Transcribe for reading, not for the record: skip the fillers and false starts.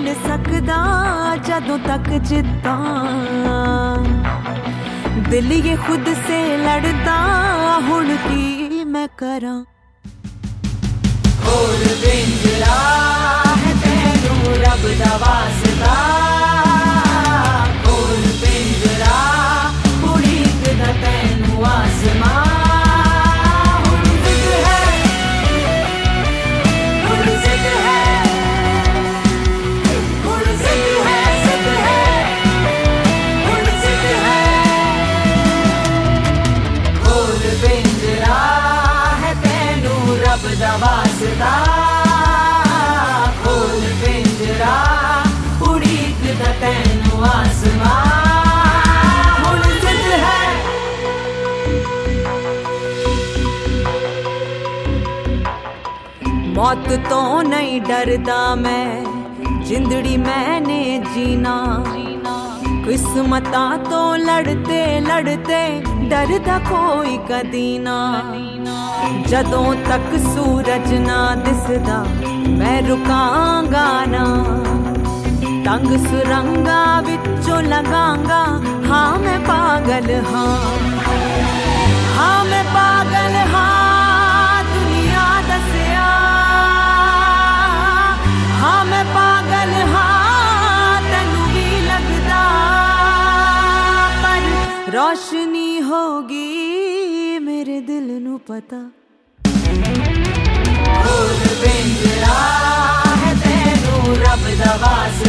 मिल सकदा जदों तक जिद्दां दिल ये खुद से लड़दा हुण की मैं करां खोल पिंजरा है तैनू रब दा वास्ता खोल पिंजरा उड़ीकदा तैनू आसमां वास्ता खोल पिंजरा उड़ीकदा तैनू आसमां हुण जिद है मौत तो नहीं डरदा मैं जिंदड़ी मैंने जीना किस्मतां तो लड़ते लड़ते डरदा कोई कदी ना जदों तक सूरज ना दिसदा मैं रुकांगा ना तंग सुरंगा विचों लगांगा हाँ मैं पागल हाँ मैं पागल हाँ दुनिया दसिया हाँ मैं पागल हाँ तैनू भी लगदा पर रोशनी होगी मेरे दिल नू पता खोल पिंजरा है तैनू रब दा वास्ता